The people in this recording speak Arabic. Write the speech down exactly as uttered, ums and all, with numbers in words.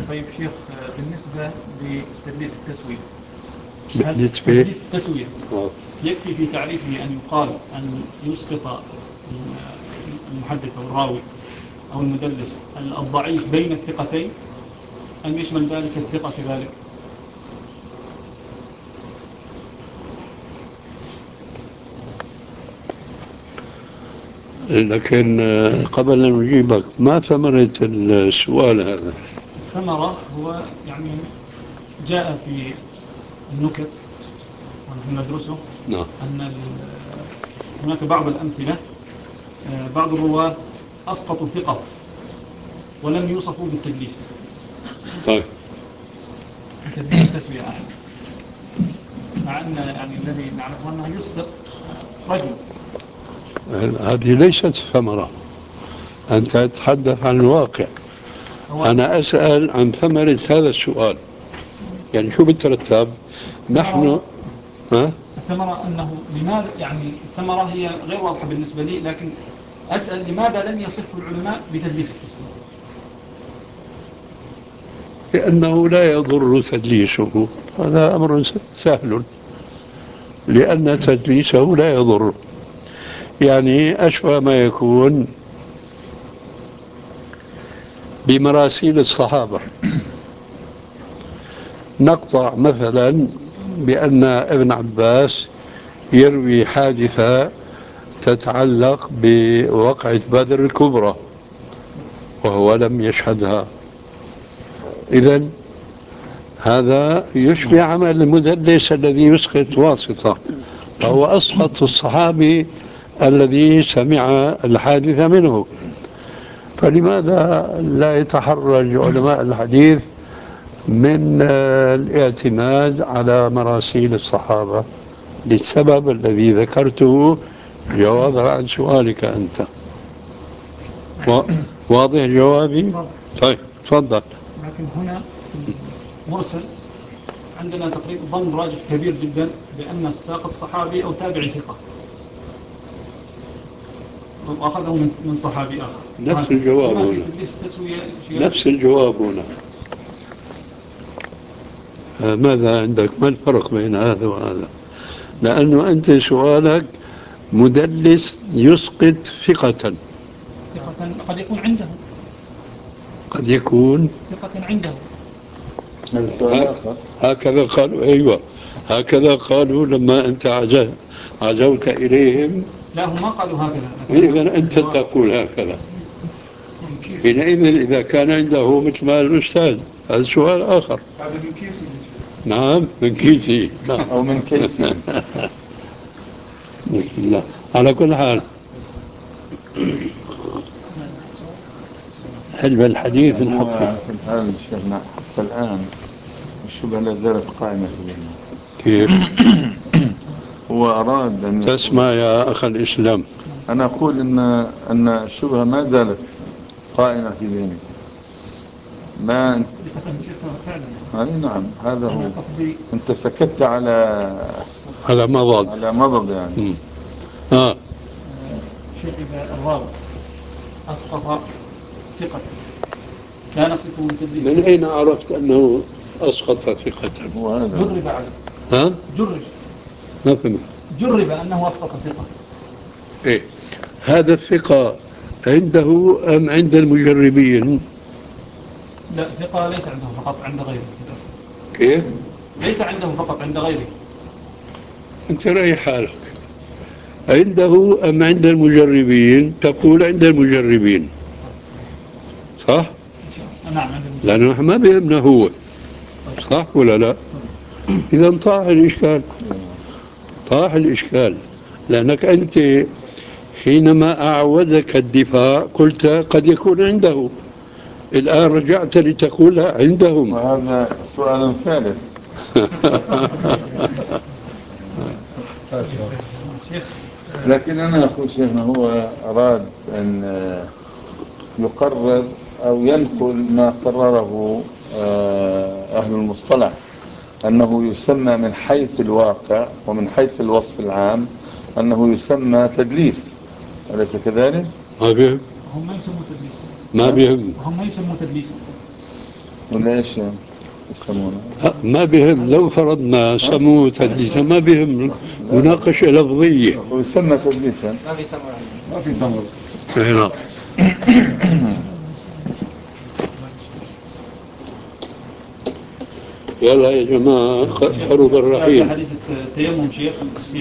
طيب شيخ، بالنسبة لتدليس التسوية، هل بالنسبة تدليس التسوية آه. يكفي في تعريفه أن يقال أن يسقط المحدث أو الراوي أو المدلس الضعيف بين الثقتين، أم يشمل ذلك الثقة كذلك؟ لكن قبل أن نجيبك، ما ثمرة السؤال هذا؟ ثمرة هو يعني جاء في النكت ونحن ندرسه نعم. أن هناك بعض الأمثلة، بعض الرواة أسقطوا ثقة ولم يوصفوا بالتدليس. طيب تدليس التسوية أحد، مع أن يعني الذي نعرفه أنه يسقط رجل. هذه ليست ثمرة، أنت تتحدث عن الواقع، أنا أسأل عن ثمرة هذا السؤال. يعني شو بترتب؟ نحن ها؟ الثمرة أنه لماذا، يعني الثمرة هي غير واضحة بالنسبة لي، لكن أسأل لماذا لم يصفه العلماء بتدليس التسوية؟ لأنه لا يضر تدليسه، هذا أمر سهل، لأن تدليسه لا يضر. يعني أشبه ما يكون بمراسيل الصحابة، نقطع مثلا بأن ابن عباس يروي حادثة تتعلق بوقعة بدر الكبرى وهو لم يشهدها، إذن هذا يشبه عمل المدلس الذي يسقط واسطة، فهو أسقط الصحابي الذي سمع الحادثة منه. فلماذا لا يتحرج علماء الحديث من الاعتماد على مراسيل الصحابة للسبب الذي ذكرته جوابا عن سؤالك أنت؟ واضح جوابي؟ طيب تفضل. لكن هنا مرسل عندنا تقريبا ظن راجح كبير جدا بأن الساقط صحابي أو تابعي ثقة، وأخذه من من صحابي آخر. نفس الجواب هنا، نفس الجواب هنا. ماذا عندك؟ ما الفرق بين هذا وهذا؟ لأنه أنت سؤالك مدلس يسقط ثقة، ثقة قد يكون عنده، قد يكون ثقة عنده. هكذا قالوا، أيوة هكذا قالوا لما أنت عزوت إليهم. لا، هم ما قالوا هكذا. إذا أنت تقول هكذا، حينئذ إذا كان عنده مثل ما الأستاذ، هذا سؤال آخر. هذا من كيسي. نعم من كيسي. نعم. أو من كيسي. بسم الله. على كل حال علم الحديث الحقيقي في الحال شيخنا حتى الآن الشبهة لا زالت قائمة في ذهنه. كيف؟ هو أراد أن تسمع يا أخ الإسلام، أنا أقول إن أن الشبهة ما زالت قائمة في ذهنه. ما أنت أي نعم، هذا هو. أنت سكت على على مضض، على مضض يعني. آه. شيخ، إذا الراوي أسقط ثقة كان صفه تدليس. من أين عرفت أنه أسقط ثقة؟ جرب عليه. ها؟ جرب. ما فهمت. جرب أنه أسقط ثقة. إيه؟ هذا الثقة عنده أم عند المجربين؟ لا، ثقة ليس عنده فقط، عند غيره. كيف؟ ليس عنده فقط، عند غيره. أنت رأي حالك، عنده أم عند المجربين؟ تقول عند المجربين، صح؟ نعم، عند المجربين. لأنه ما بيهمنا هو، صح ولا لا؟ إذا طاح الإشكال، طاح الإشكال، لأنك أنت حينما أعوزك الدفاع قلت قد يكون عنده، الآن رجعت لتقول عندهم. وهذا سؤال ثالث. لكن أنا أقول شيخنا هو أراد أن يقرر أو ينقل ما قرره أهل المصطلح، أنه يسمى من حيث الواقع ومن حيث الوصف العام أنه يسمى تدليس، أليس كذلك؟ ما بيهم، هم ما يسموا تدليس. ما بيهم، هم ما يسموا تدليس. ولا ايش يسمونه؟ ما بهم، لو فرضنا سموه تدليسا ما بهم، مناقشة لفظية. ويسمى تدليسا. ما في تمر. ما في تمر. نعم. يلا يا جماعة، قرب الرحيل. حديث التيمم شيخ